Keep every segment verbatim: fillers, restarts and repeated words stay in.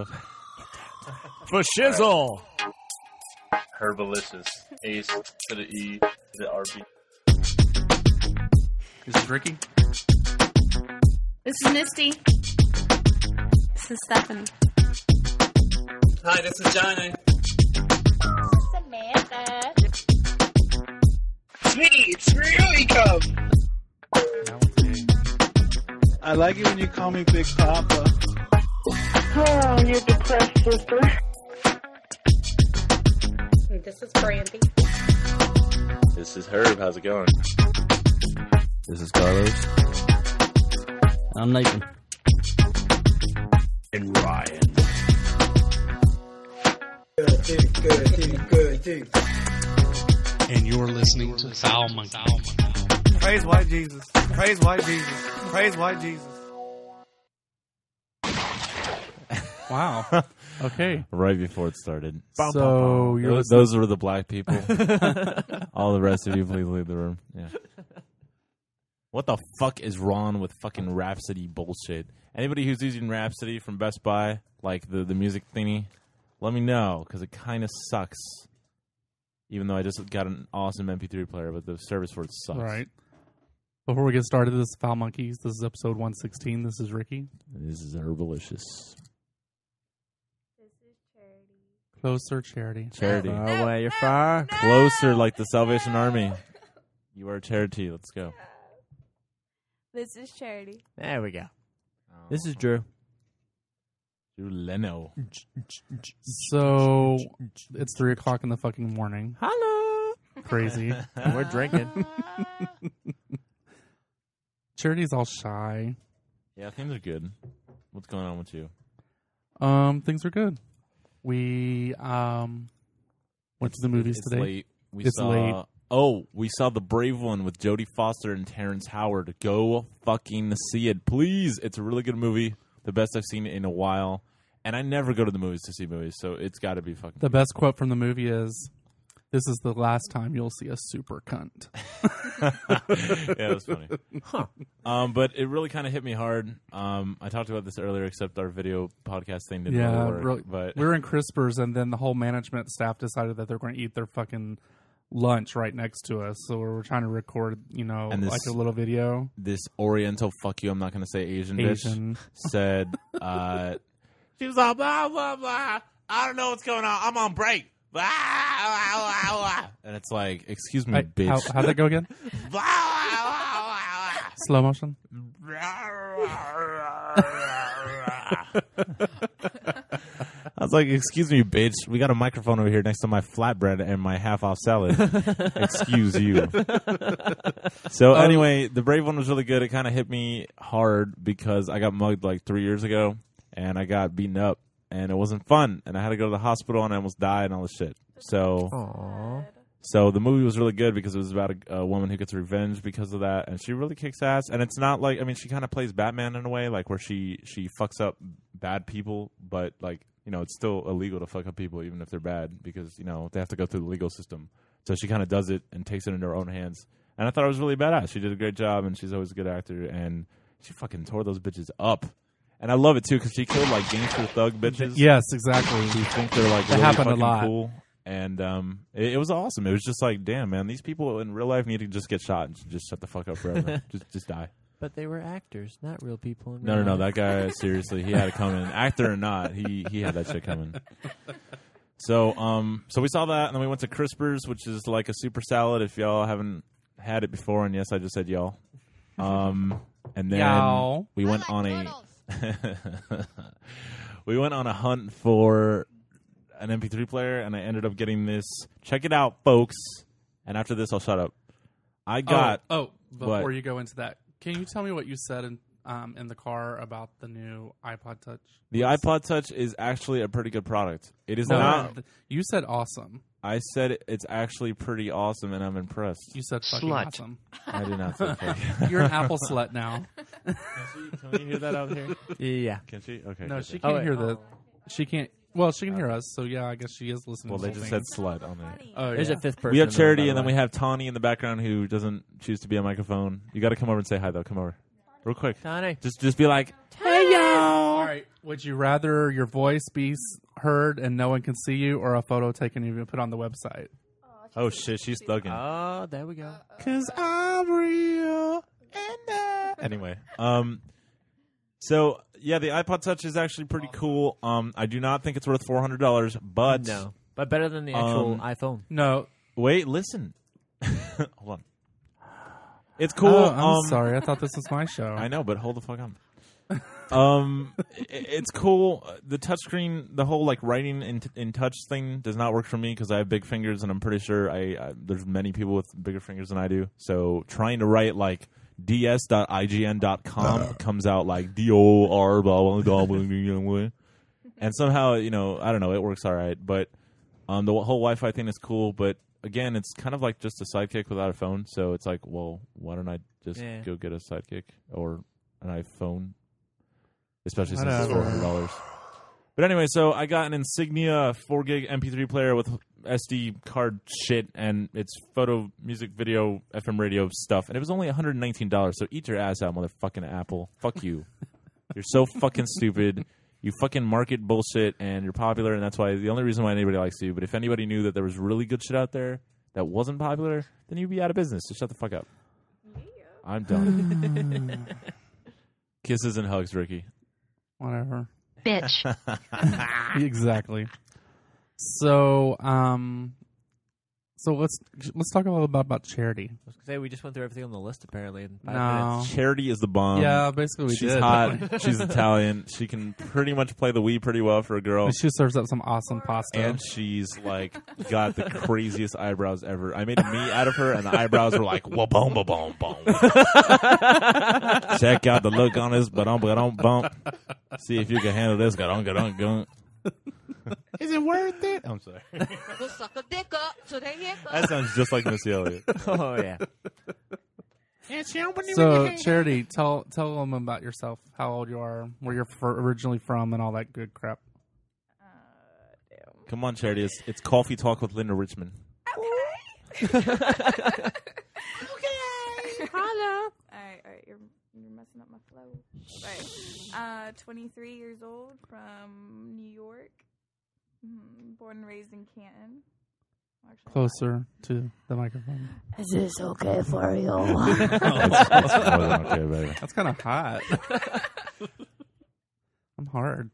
what? For shizzle. Herbalicious. Ace to the E to the R B. This is Ricky. This is Misty. This is Stefan. Hi, this is Johnny. Samantha. Me, it's really come. I like it when you call me Big Papa. Oh, you're depressed, sister. This is Brandy. This is Herb. How's it going? This is Carlos. I'm Nathan. And Ryan. Good, dude, good, dude, good, dude. And you're listening to Foul Monkey. Praise white Jesus. Praise white Jesus. Praise white Jesus. Wow. Okay. Right before it started. So you're those, those were the black people. All the rest of you, please leave the room. Yeah. What the fuck is wrong with fucking Rhapsody bullshit? Anybody who's using Rhapsody from Best Buy, like the, the music thingy, let me know, because it kind of sucks. Even though I just got an awesome M P three player, but the service for it sucks. Right. Before we get started, this is Foul Monkeys. This is episode one sixteen. This is Ricky. This is Herbalicious. This is Charity. Closer, Charity. Charity. Far no, away, you're no, far. No. Closer, like the Salvation Army. You are Charity. Let's go. This is Charity. There we go. Oh. This is Drew. Drew Leno. So, it's three o'clock in the fucking morning. Hello. Crazy. And we're drinking. Charity's all shy. Yeah, things are good. What's going on with you? Um, things are good. We um went it's, to the movies it's today. Late. We it's saw, late. Oh, we saw The Brave One with Jodie Foster and Terrence Howard. Go fucking see it, please. It's a really good movie. The best I've seen it in a while. And I never go to the movies to see movies, so it's got to be fucking The good. best quote from the movie is, "This is the last time you'll see a super cunt." Yeah, that's funny. Huh. Um, but it really kind of hit me hard. Um, I talked about this earlier, except our video podcast thing didn't yeah, really work. Really, but we were in Crispers, and then the whole management staff decided that they're going to eat their fucking lunch right next to us. So we were trying to record, you know, this, like a little video. This Oriental, fuck you, I'm not going to say Asian, Asian. bitch, said, uh, she was all, blah, blah, blah. I don't know what's going on. I'm on break. Blah, blah, blah, blah. And it's like, excuse me, I, bitch. How, how'd that go again? Blah, blah, blah, blah. Slow motion. I was like, excuse me, bitch. We got a microphone over here next to my flatbread and my half-off salad. Excuse you. So um, anyway, The Brave One was really good. It kind of hit me hard because I got mugged like three years ago, and I got beaten up, and it wasn't fun. And I had to go to the hospital, and I almost died and all this shit. So, Aww. so the movie was really good because it was about a, a woman who gets revenge because of that, and she really kicks ass. And it's not like, I mean, she kind of plays Batman in a way, like where she, she fucks up bad people, but like, you know, it's still illegal to fuck up people even if they're bad because, you know, they have to go through the legal system. So she kind of does it and takes it into her own hands. And I thought it was really badass. She did a great job, and she's always a good actor, and she fucking tore those bitches up. And I love it, too, because she killed, like, gangster thug bitches. Yes, exactly. Who think they're, like, that really happened fucking a lot. cool. And um, it, it was awesome. It was just like, damn, man, these people in real life need to just get shot and just shut the fuck up forever. just just die. But they were actors, not real people. In no, real no, no. life. That guy, seriously, he had it coming. Actor or not, he he had that shit coming. So, um, so we saw that, and then we went to Crispers, which is like a super salad. If y'all haven't had it before, and yes, I just said y'all. Um, and then y'all. we went like on turtles. a we went on a hunt for an M P three player, and I ended up getting this. Check it out, folks. And after this, I'll shut up. I got. Oh, oh before what? you go into that, can you tell me what you said in um, in the car about the new iPod Touch? The iPod Touch is actually a pretty good product. It is no, not. You said awesome. I said it's actually pretty awesome, and I'm impressed. You said fucking Slut. awesome. I did not say fucking. You're an Apple slut now. Can, she, can you hear that out here? Yeah. Can she? Okay. No, okay. she can't Oh, hear the. She can't. Well, she can hear us, so yeah, I guess she is listening. Well, to they the just whole said thing. slut on there. Oh, There's yeah. a fifth person. We have in the Charity, room, and by then the we way. have Tawny in the background who doesn't choose to be a microphone. You got to come over and say hi, though. Come over, real quick. Tawny. Just, just be like, Hey, y'all! All right, Would you rather your voice be s- heard and no one can see you, or a photo taken of you and put on the website? Oh shit, she's thugging. Oh, there we go. Cause I'm real. And uh... Anyway, um, so yeah, the iPod Touch is actually pretty cool. Um, I do not think it's worth four hundred dollars, but No, but better than the actual Um, iPhone. No. wait, listen. Hold on. It's cool. Oh, I'm um, sorry. I thought this was my show. I know, but hold the fuck on. um, i- it's cool. The touchscreen, the whole like writing in in touch thing, does not work for me because I have big fingers, and I'm pretty sure I, I there's many people with bigger fingers than I do. So trying to write like d s dot i g n dot com comes out like D O R blah blah blah blah blah blah, and somehow you know I don't know it works all right, but um the whole Wi-Fi thing is cool, but again it's kind of like just a Sidekick without a phone. So it's like, well, why don't I just Yeah. go get a Sidekick or an iPhone? Especially since it's Whatever. four hundred dollars. But anyway, so I got an Insignia four gig M P three player with S D card shit, and it's photo, music, video, F M radio stuff, and it was only one hundred nineteen dollars. So eat your ass out, motherfucking Apple. Fuck you. You're so fucking stupid. You fucking market bullshit, and you're popular, and that's why the only reason why anybody likes you. But if anybody knew that there was really good shit out there that wasn't popular, then you'd be out of business. So shut the fuck up. I'm done. Kisses and hugs, Ricky. Whatever. Bitch. Exactly. So, um, so let's let's talk a little bit about charity. I was gonna say we just went through everything on the list apparently in five No. minutes. Charity is the bomb. Yeah, basically we She's did. hot. She's Italian. She can pretty much play the Wii pretty well for a girl. And she serves up some awesome pasta. And she's like got the craziest eyebrows ever. I made a me out of her, and the eyebrows were like wha boom ba boom boom. Check out the look on this, but on but on bump. See if you can handle this. Got on, got on, gun. Is it worth it? I'm sorry. That sounds just like Missy Elliott. Oh yeah. So, Charity, tell tell them about yourself, how old you are, where you're f- originally from, and all that good crap. Come on, Charity. It's, it's Coffee Talk with Linda Richmond. Okay. Hello. All right, all right. You're you're messing up my flow. All right. Uh, twenty-three years old from New York. Mm, born and raised in Canton. Actually, Closer to the microphone. Is this okay for you? That's more than okay, baby. That's kind of hot. I'm hard.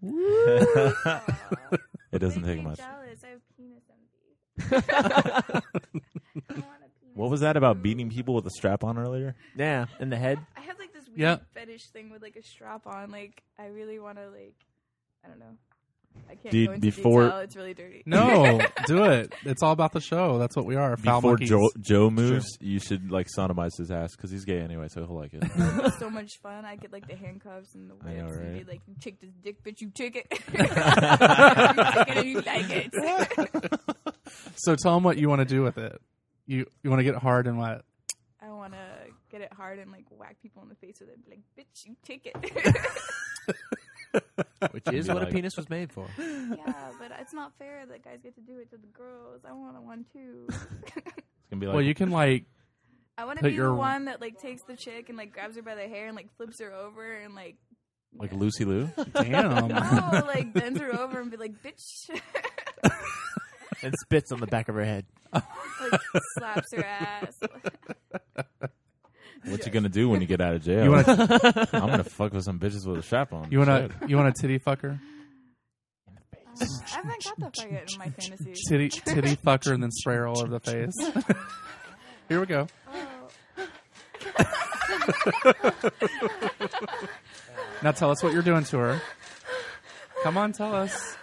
It doesn't take much. Jealous. I have penis envy. What was that about beating people with a strap on earlier? Yeah, in the head. I have like this weird Yep. fetish thing with like a strap on. Like I really want to like, I don't know. I can't Did- go into before- detail. It's really dirty. No, do it. It's all about the show. That's what we are. Foul Before monkeys. Joe, Joe moves, you should like sodomize his ass because he's gay anyway, so he'll like it. It's so much fun. I get like the handcuffs and the whips I know, and be right? like, "You take this dick, bitch. You take it. You take it and you like it." So tell them what you want to do with it. You you want to get hard and what? I want to get it hard and like whack people in the face with it. And be like, "Bitch, you take it." Which is Be what like- a penis was made for. Yeah, but it's not fair that guys get to do it to the girls. I want one too. It's gonna be like, Well, you can like I want to Put be your- the one that like takes the chick and like grabs her by the hair and like flips her over and like like Lucy Liu. damn. no, like bends her over and be like, "Bitch," And spits on the back of her head. like slaps her ass. What you gonna do when you get out of jail? You wanna- I'm gonna fuck with some bitches with a strap on. You want Shit. to you want a titty fucker? I haven't got that far yet in my fantasies. Titty titty fucker and then spray her all over the face. Here we go. Now tell us what you're doing to her. Come on, tell us.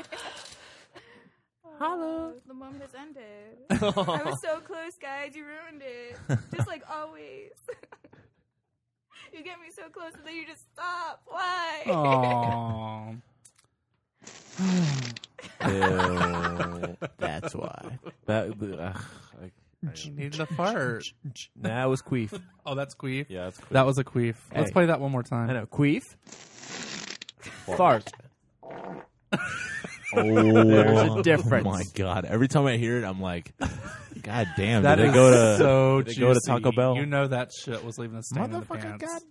Hello. The moment has ended. I was so close, guys. You ruined it. Just like always. You get me so close and then you just stop. Why? Aww. Ew. That's why. That ugh, I, You needed a fart. That was queef. Oh, that's queef? yeah, that's cool. That was a queef. Let's Hey. play that one more time. I know. Queef. Fart. Oh, There's a difference. Oh my god! Every time I hear it, I'm like, God damn! That did they is go to so did they go to juicy. Taco Bell? You know that shit was leaving a stain in the Motherfucker, pants.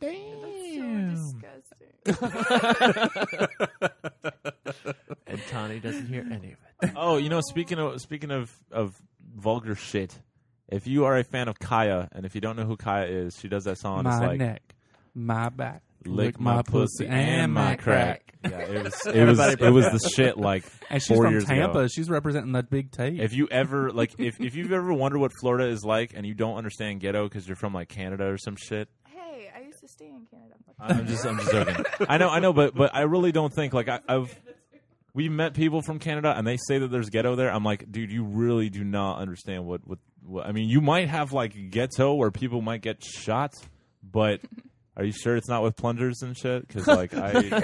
Disgusting. And Tani doesn't hear any of it. Oh, you know, speaking of speaking of of vulgar shit, if you are a fan of Kaya, and if you don't know who Kaya is, she does that song. My it's like, neck, my back, lick my pussy and my crack. Yeah, it was it was Everybody it was broke the shit like And she's four from years Tampa. ago. She's representing that big tape. If you ever like, if if you've ever wondered what Florida is like, and you don't understand ghetto because you're from like Canada or some shit, Hey, I used to stay in Canada. I'm just I'm just joking. I know I know, but but I really don't think like I, I've we've met people from Canada and they say that there's ghetto there. I'm like, dude, you really do not understand what what, what I mean. You might have like ghetto where people might get shot, but are you sure it's not with plungers and shit? Because like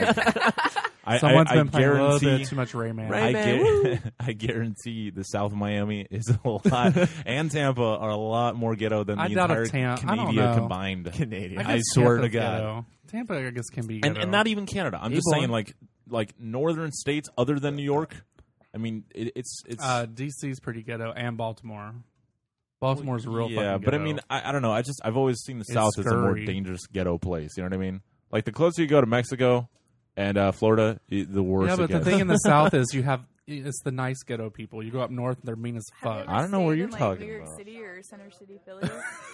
I. I, Someone's I, been I playing a little guarantee, bit too much Rayman. I, Rayman, gu- I guarantee the South Miami is a lot, and Tampa are a lot more ghetto than the I doubt entire if Tam- I don't Canada know. combined. Canadian. I guess swear to Tampa's God. ghetto. Tampa, I guess, can be And, ghetto. and not even Canada. I'm just Ebon. saying, like, like northern states other than New York. I mean, it, it's it's uh, D C's pretty ghetto, and Baltimore. Baltimore's real yeah, fucking but I ghetto. mean, I, I don't know. I just I've always seen the It's South as a more scurry. dangerous ghetto place. You know what I mean? Like the closer you go to Mexico and uh, Florida, i- the worse. yeah, it but the gets. thing in the South is you have it's the nice ghetto people. You go up north, and they're mean as Have you fuck. ever I don't know where stayed you're in, like, talking New York about. City or Center City, Philly.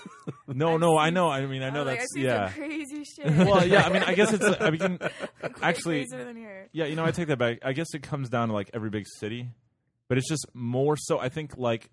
no, I've no, I seen- know. I mean, I know Oh, like, that's I've seen yeah. some crazy shit. Well, yeah. I mean, I guess it's. I mean, Way actually, crazier than here. yeah. You know, I take that back. I guess it comes down to like every big city, but it's just more so. I think like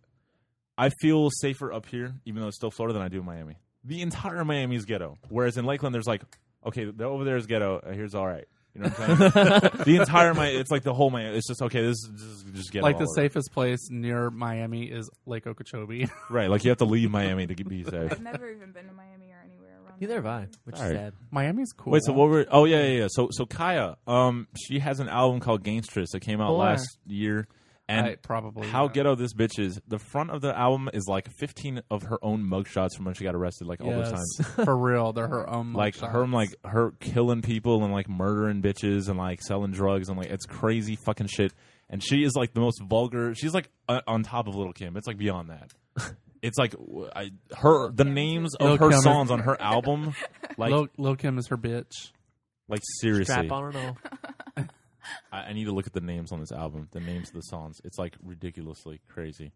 I feel safer up here, even though it's still Florida, than I do in Miami. The entire Miami is ghetto, whereas in Lakeland, there's like, okay, the- over there is ghetto. uh, Here's all right. You know what I'm saying? The entire Miami, it's like the whole Miami. It's just okay. This is just, just ghetto. Like the all over. safest place near Miami is Lake Okeechobee. right? Like you have to leave Miami to be safe. I've never even been to Miami or anywhere around. Neither have I, which All is right. sad. Miami's cool. Wait, so what were? Oh yeah, yeah, yeah. So so Kaya, um, she has an album called Gangstress that came out Boy. last year, and I probably how yeah. ghetto this bitch is. The front of the album is like fifteen of her own mugshots from when she got arrested, like all those Yes, times. for real, they're her own. Like mugshots. her, like her killing people and like murdering bitches and like selling drugs and like it's crazy fucking shit. And she is like the most vulgar. She's like uh, on top of Lil' Kim. It's like beyond that. It's like w- I, her the names of Lil' her Kim is- songs on her album, like Lil, Lil Kim is her bitch. like seriously. Strap on or no? I, I need to look at the names on this album. The names of the songs. It's like ridiculously crazy.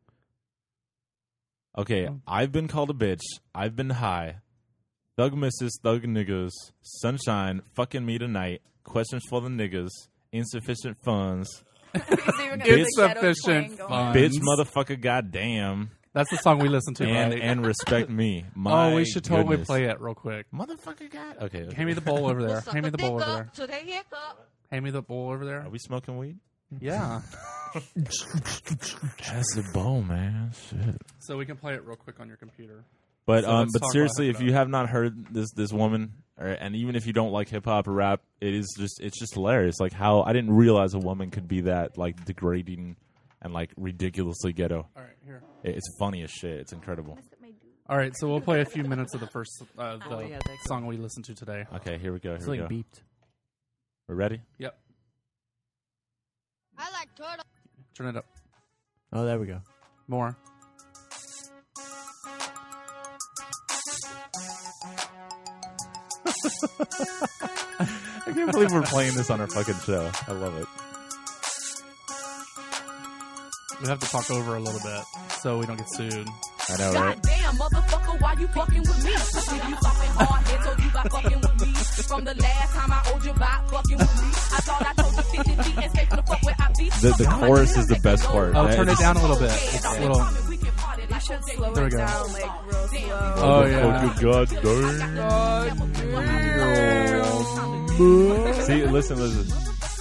Okay, I've been called a bitch. I've been high. Thug missus, thug niggas. Sunshine, fucking me tonight. Questions for the niggas. Insufficient funds. He's even got the ghetto Insufficient twang fun. going. Bitch, motherfucker, goddamn. That's the song we listen to. And right? and respect me. My oh, we should totally goodness. play it real quick. Motherfucker, god. Okay. okay. Hand me the bowl over there. Hand me the bowl over there. Hand me the bowl over there. Are we smoking weed? Yeah. That's the bowl, man. Shit. So we can play it real quick on your computer. But So um, let's but talk seriously, about if you have not heard this this woman, or, and even if you don't like hip hop or rap, it is just it's just hilarious. Like how I didn't realize a woman could be that like degrading and like ridiculously ghetto. All right, here. It- It's funny as shit. It's incredible. All right, so we'll play a few minutes of the first uh, the Oh, yeah, thanks. song we listened to today. Okay, here we go. Here we Something go. beeped. We're ready. Yep. I like turtle. Turn it up. Oh, there we go. More. I can't believe we're playing this on our fucking show. I love it. We have to talk over a little bit so we don't get sued. I know, right? Goddamn, motherfucker, why you fucking with me? If you fucking hard head, told you about fucking with me. From the last time I owed you about fucking with me. I thought I told you fifty feet and stay from the fuck where I be. The the chorus is the best part. Oh, That turn it is- down a little bit. It's a little. You should slow There we it go. down, like real slow. Oh, yeah. God damn. See, listen, listen.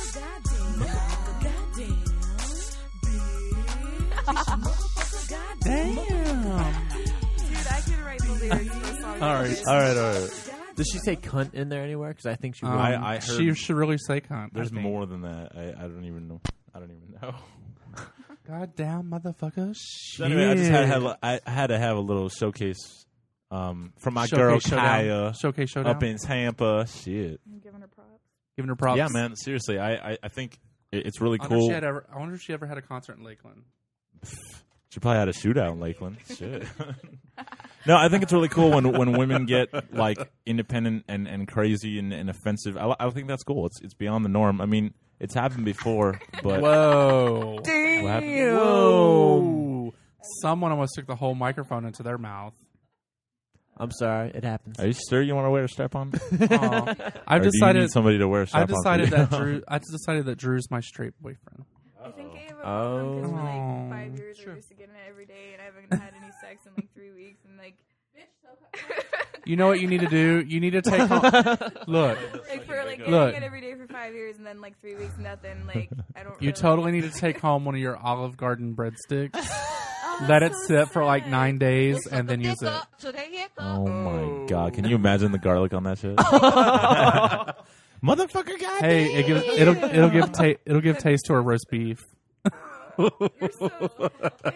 Damn. Dude, I could write the lyrics for a song. All right. All right, all right. Does she say cunt in there anywhere? Because I think she. Um, Will. I- I heard- she should really say cunt. There's I think. more than that. I, I don't even know. I don't even know. Goddamn motherfucker. Shit. So anyway, I just had to have, I had to have a little showcase um, from my Showcase girl showdown. Kaya Showcase showdown. up in Tampa. Shit. I'm giving her props. Giving her props. Yeah, man. Seriously, I, I, I think it, it's really I wonder, if cool. she had ever, I wonder if she ever had a concert in Lakeland. She probably had a shootout in Lakeland. Shit. No, I think it's really cool when when women get like independent and, and crazy and, and offensive. I, I think that's cool. It's it's beyond the norm. I mean, it's happened before, but whoa, Damn. What happened? Whoa! Someone almost took the whole microphone into their mouth. I'm sorry, it happens. Are you sure you want to wear a strap-on? Oh, I've or decided do you need somebody to wear a I've strap-on. decided for that you? Drew. I decided that Drew's my straight boyfriend. I think I have a Oh. problem because for like Oh. five years Sure. we're just getting it every day, and I haven't had any sex in like three weeks, and like, You know what you need to do? You need to take home. Look, like for like getting look. it every day for five years, and then like three weeks nothing. Like I don't. You really totally need to take home one of your Olive Garden breadsticks. Oh, Let it that's sit so for like sad. nine days and then use it. Oh my god! Can you imagine the garlic on that shit? Motherfucker, god. Hey, it gives, it'll it'll give ta- it'll give taste to our roast beef. You're so,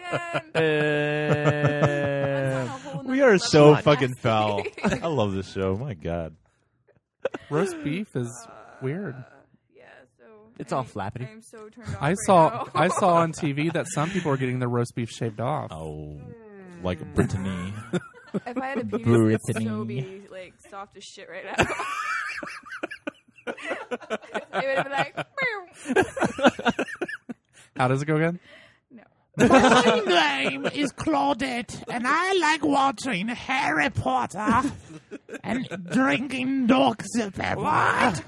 man. Uh, we are so fucking foul. I love this show. My god. Roast beef is weird. Yeah, so It's all flappity. I'm so turned off. I right saw now. I saw on T V that some people are getting their roast beef shaved off. Oh, like Brittany. If I had a penis, it would so Brittany. be like soft as shit right now. It would have been like. "Meow." How does it go again? My name is Claudette, and I like watching Harry Potter and drinking Dork Pepper. What?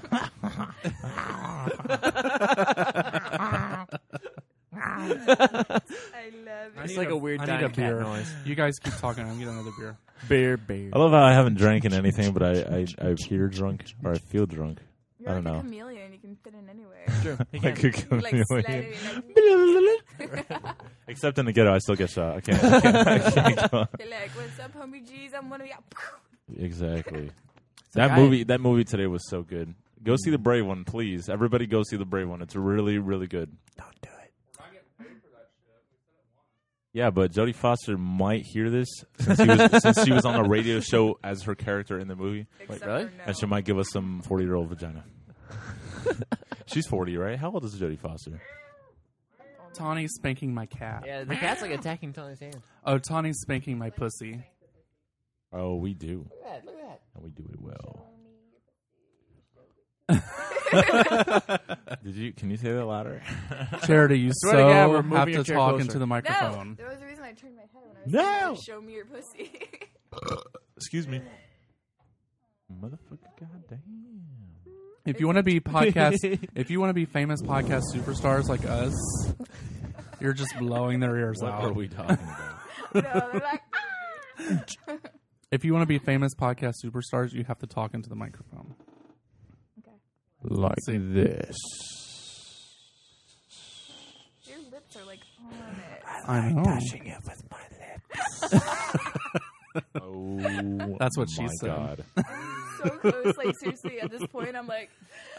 I love it. It's like a weird I dying need a cat beer. noise. You guys keep talking. I'm getting another beer. Beer, beer. I love how I haven't drank in anything, but I, I, I appear drunk or I feel drunk. You're I don't like know. a chameleon. You can fit in anywhere. Sure. Like a You, like, slide chameleon. it, like, Except in the ghetto, I still get shot. I can't. I can't, I can't go. You're like, what's up, homie G's? I'm one of y'all. Exactly. like That I- movie. That movie today was so good. Go see the Brave one, please. Everybody, go see the Brave one. It's really, really good. Don't do it. Yeah, but Jodie Foster might hear this since, he was, since she was on a radio show as her character in the movie, Except really? for no. and she might give us some forty-year-old vagina. She's forty, right? How old is Jodie Foster? Tawny's spanking my cat. Yeah, the cat's like attacking Tony's hand. Oh, Tawny's spanking my pussy. Oh, we do, Look at that. Look at that. and we do it well. Did you? Can you say that louder? Charity, you swear to God, we're so moving have your to chair talk closer. into the microphone. No, there was a reason I turned my head when I was No! saying, like, show me your pussy. Excuse me, motherfucker. Goddamn. If you want to be podcast, if you want to be famous podcast superstars like us, you're just blowing their ears What out. are we talking about? No, they're like, If you want to be famous podcast superstars, you have to talk into the microphone. Like See. this. your lips are like on it. I know. Touching it with my lips. Oh, That's what she my said. God. So close, like seriously. At this point, I'm like,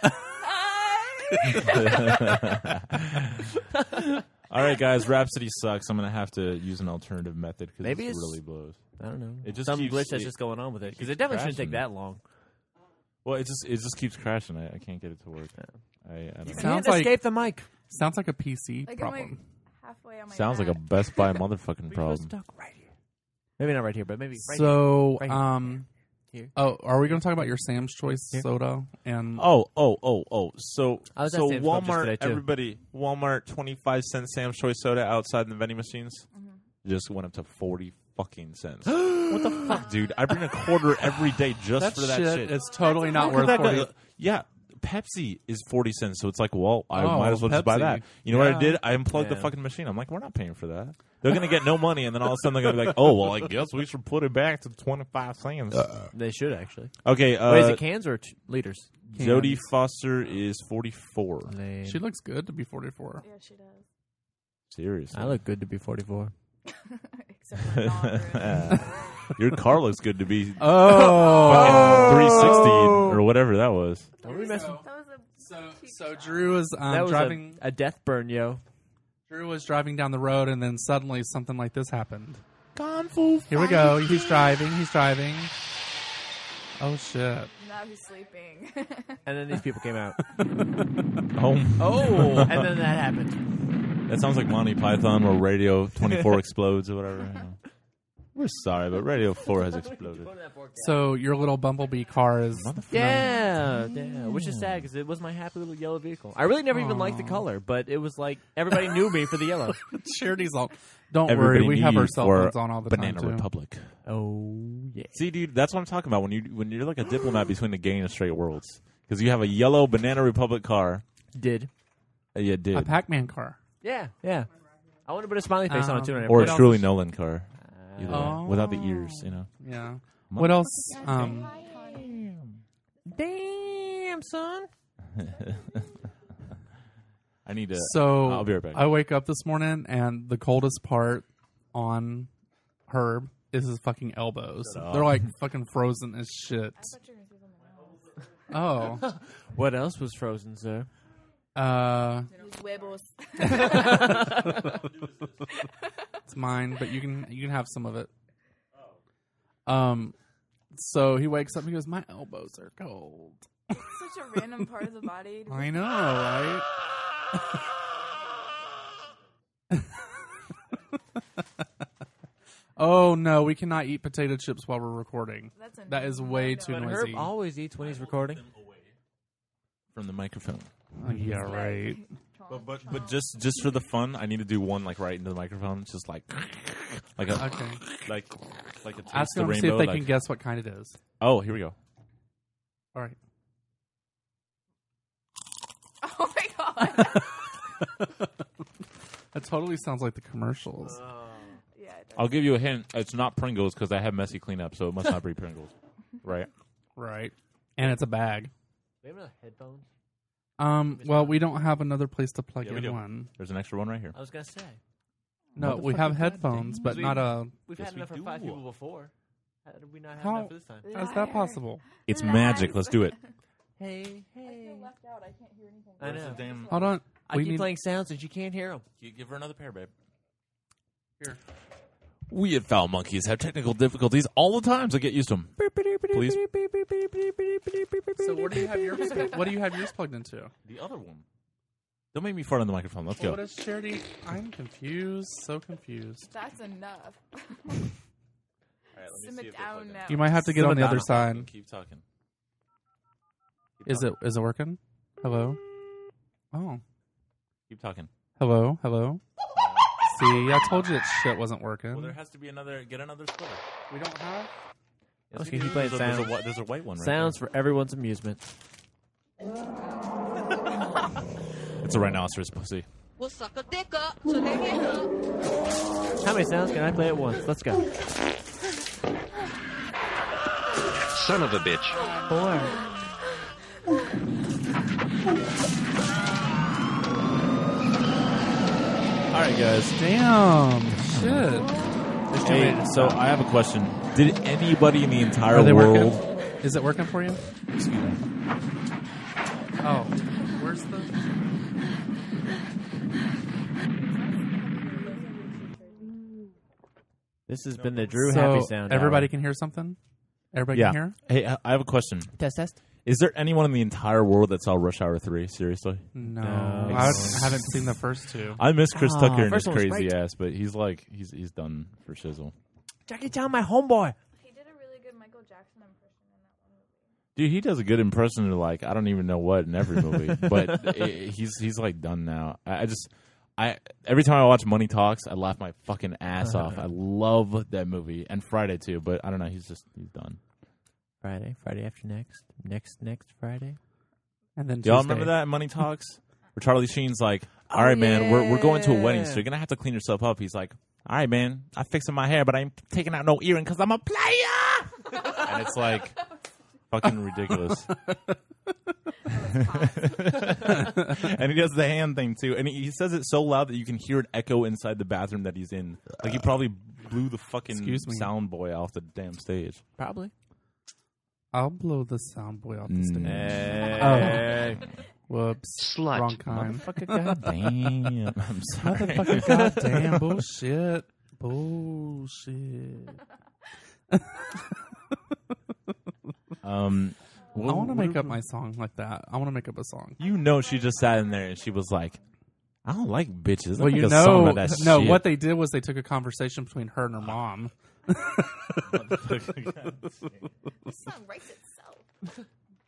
hi. All right, guys. Rhapsody sucks. I'm gonna have to use an alternative method because Maybe it it's- really blows. I don't know. It just Some keeps- glitch that's it- just going on with it. Because keeps it definitely shouldn't take crashing. that long. Well, it just it just keeps crashing. I, I can't get it to work. I, I don't know. Sounds Can't like escape the mic. sounds like a P C Like I'm problem. like halfway on my. Sounds like a back. Best Buy motherfucking problem. right here. Maybe not right here, but maybe right so, Right here. um, Here. oh, are we going to talk about your Sam's Choice Here. soda? And Oh, oh, oh, oh. So, I was at so Sam's Club just Walmart, today, too. everybody, Walmart, twenty-five cent Sam's Choice soda outside the vending machines Mm-hmm. just went up to forty fucking cents. What the fuck, dude? I bring a quarter every day just that for that shit, shit. is totally That's not Look at worth that forty. guy. Yeah, Pepsi is forty cents, so it's like, well, I Oh, might as well just buy Pepsi. that. You know what I Yeah. did? I unplugged the Yeah. fucking machine. I'm like, we're not paying for that. They're gonna get no money, and then all of a sudden they're gonna be like, oh, well, I guess we should put it back to twenty-five cents. They should actually. Okay, uh, Wait, is it cans or t- liters? Jodie Foster is forty-four. Lame. She looks good to be forty-four. Yeah, she does. Seriously. I look good to be forty-four. Except for non Your car looks good to be Oh, three sixty or whatever that was. Don't be messing. That was a So, so Drew was um, That was driving. a, a death burn, yo. Drew was driving down the road, and then suddenly something like this happened. Gone full Here we go. He's driving. He's driving. Oh shit! now he's sleeping. And then these people came out. Oh, Oh, and then that happened. That sounds like Monty Python where Radio twenty-four explodes or whatever. You know. We're sorry, but Radio four has exploded. So your little Bumblebee car is Yeah, yeah. Which is sad because it was my happy little yellow vehicle. I really never even liked the color, but it was like everybody knew me for the yellow. Charity's all. Don't Everybody worry, we have knew our you cell for phones on all the Banana time too. Republic. Oh yeah. See, dude, that's what I'm talking about when you when you're like a diplomat between the gay and straight worlds because you have a yellow Banana Republic car. Did. Uh, yeah, did. A Pac-Man car. Yeah, yeah. I want to put a smiley face on it too. And Or a everything Truly else. Nolan car. Either way, Oh. without the ears, you know. Yeah. What else? Um, Damn, son. I need to. So I'll be right back. I wake up this morning and the coldest part on Herb is his fucking elbows. Shut up. They're like fucking frozen as shit. Oh. What else was frozen, sir? Uh, Huevos. it's mine, but you can you can have some of it. Um, so he wakes up and he goes, "My elbows are cold." It's such a random part of the body. I know, right? Oh no, we cannot eat potato chips while we're recording. That's a that is way too But noisy. Herb always eats when he's recording. From the microphone. Oh, yeah, right. But, but but just just for the fun, I need to do one like right into the microphone, just like like a Okay. like like a taste Ask the them to rainbow. see if they like, can guess what kind it is. Oh, here we go. All right. Oh my god. That totally sounds like the commercials. Yeah. It does. I'll give you a hint. It's not Pringles because I have messy cleanup, so it must not be Pringles, right? Right. And it's a bag. We have enough headphones. Um. Well, we don't have another place to plug Yeah, we in do. one. There's an extra one right here. I was gonna say. No, we have Motherfucking headphones, but We- not a. We've Yes, had we enough for do. five people before. How did we not have How- enough for this time? How's that possible? It's magic. Let's do it. Hey, hey. left out. I can't hear anything. I know. Damn. Hold on. I we keep need. playing sounds and you can't hear them. Give her another pair, babe. Here. We at Foul Monkeys have technical difficulties all the time, so get used to them. Please. So where do you have yours? What do you have yours plugged into? The other one. Don't make me fart on the microphone. Let's Well, go. what is Charity? I'm confused. So confused. That's enough. All right, let me Simmer see if they down plug in. now. You might have to get Simmer on the down. other side. Keep talking. Keep Is it talking. is it working? Hello. Oh. Keep talking. Hello. Hello. See, I told you that shit wasn't working. Well, there has to be another. Get another splitter. We don't have. Yes, Okay, we he do. plays there's, a, there's, a, sound. whi- there's a white one right Sounds for everyone's amusement. there. It's a rhinoceros pussy. We'll suck a dick up so they get up. How many sounds can I play at once? Let's go. Son of a bitch. Four. All right, guys. Damn. Shit. Hey, so I have a question. Did anybody in the entire Are they world? working? Is it working for you? Excuse me. Oh, where's the? This has been the Drew so Happy Sound. everybody Hour. can hear something. Everybody Yeah. can hear. Hey, I I have a question. Test test. Is there anyone in the entire world that saw Rush Hour three? Seriously? No, No. I haven't seen the first two. I miss Chris Oh, Tucker and his first one was crazy great. ass, but he's like he's he's done for shizzle. Jackie Chan, my homeboy. He did a really good Michael Jackson impression in that one movie. Dude, he does a good impression of like I don't even know what in every movie, but it, he's he's like done now. I, I just I every time I watch Money Talks, I laugh my fucking ass off. I love that movie and Friday too, but I don't know. He's just he's done. Friday, Friday after next, next next Friday. And then Y'all Tuesday. remember that in Money Talks where Charlie Sheen's like, "All right, man, we're we're going to a wedding, so yeah. you're gonna have to clean yourself up." He's like, "All right, man, I'm fixing my hair, but I ain't taking out no earring because I'm a player." And it's like fucking ridiculous. And he does the hand thing too, and he, he says it so loud that you can hear it echo inside the bathroom that he's in. Like he probably blew the fucking Excuse me. sound boy off the damn stage. Probably. I'll blow the sound boy off the stage. Hey. Oh, whoops! Slut. Wrong kind. Motherfucker, goddamn! I'm sorry. Motherfucker, goddamn bullshit, bullshit. Um, I want to make up my song like that. I want to make up a song. You know, she just sat in there and she was like, I don't like bitches. I Well, don't you like a song know, about that no. shit. What they did was they took a conversation between her and her mom. The song writes itself.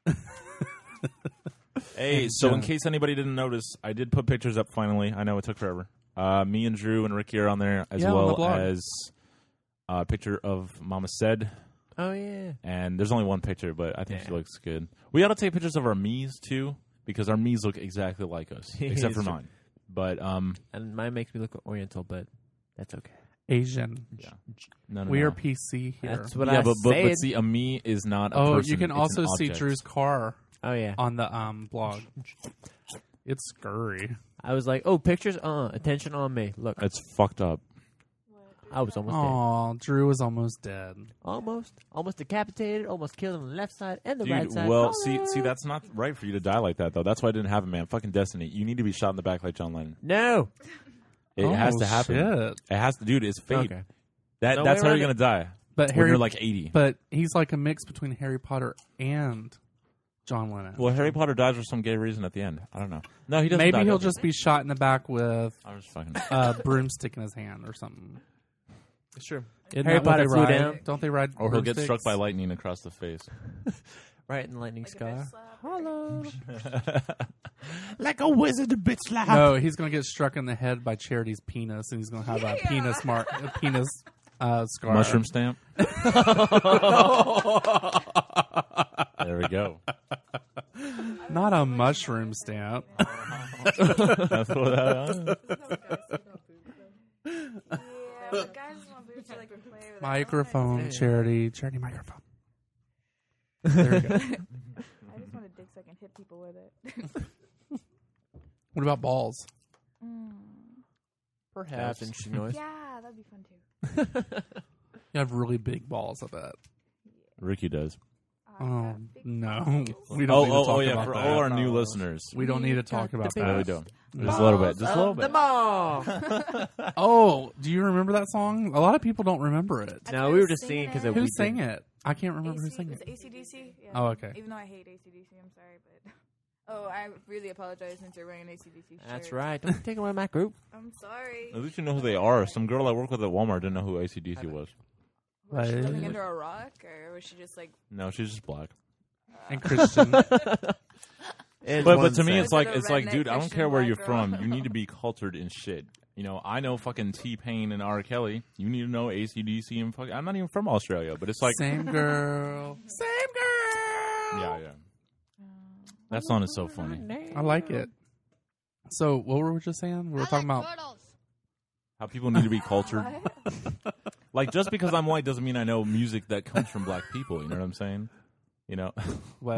Hey, so in case anybody didn't notice, I did put pictures up finally. I know it took forever. Uh, me and Drew and Ricky are on there, as Yeah, on the well blog. as a picture of Mama Said. Oh, yeah. And there's only one picture, but I think Yeah. she looks good. We got to take pictures of our me's, too, because our me's look exactly like us, except for It's true. mine. But, um... And mine makes me look Oriental, but that's okay. Asian. Yeah. No, no, we no. are P C here. That's what yeah, I but, but, said. but see, a me is not a Oh, person. you can it's also an see object. Drew's car. Oh, yeah. On the um blog. It's scurry. I was like, oh, pictures? Uh, attention on me. Look. It's fucked up. I was almost dead. Oh, Drew was almost dead. Almost. Almost decapitated. Almost killed on the left side and the Dude, right side. well, Oh, see, see, that's not right for you to die like that, though. That's why I didn't have it, man. Fucking destiny. You need to be shot in the back like John Lennon. No. It Oh, has to happen. shit. It has to, dude. It's fate. Okay. That No that's way how you're around gonna die. But when Harry, you're like eighty. But he's like a mix between Harry Potter and John Lennon. Well, Harry Potter dies for some gay reason at the end. I don't know. No, he doesn't. Maybe die, he'll does he? just be shot in the back with I was fucking. a broomstick in his hand or something. It's true. Isn't Harry that what Potter they flew ride? down. Don't they ride? Or he'll get broomsticks? struck by lightning across the face. Right in the lightning scar. Hello. Like a wizard bitch slap. No, he's gonna get struck in the head by Charity's penis, and he's gonna have a penis mark, a penis uh, scar. Mushroom stamp. There we go. Not a mushroom stamp. That's what that Yeah, but guys want boobs to like play with it. Microphone, Charity, Charity microphone. There we go. I just want a dick so I can hit people with it. What about balls? Mm. Perhaps. Interesting noise. Yeah, that'd be fun too. You have really big balls, I bet. Ricky does. Oh no, we don't. Oh, need to oh, talk oh, yeah. about For that. all our new listeners, we don't need to talk about No, we that. don't. Just a little bit. Just a little bit. The ball. Oh, do you remember that song? A lot of people don't remember it. No, we were just singing because Who we sang did. it? I can't remember who A C, sang was it. it A C D C? Yeah. Oh, okay. Even though I hate A C D C, I'm sorry, but oh, I really apologize since you're wearing an A C D C shirt. That's right. Don't take away my group. I'm sorry. At least you know who they are. Some girl I work with at Walmart didn't know who A C D C was. Was she Right. living under a rock, or was she just like? No, she's just black. And Christian. And But one but to me, side. it's like Was it a it's like, redneck dude, I don't Christian care where black you're girl? from. You need to be cultured in shit. You know, I know fucking T-Pain and R. Kelly. You need to know A C D C and fucking. I'm not even from Australia, but it's like Same girl. Same girl. yeah, yeah. That song is so funny. I like it. So, what were we just saying? We were talking about. How people need to be cultured. Like, just because I'm white doesn't mean I know music that comes from black people. You know what I'm saying? You know? What?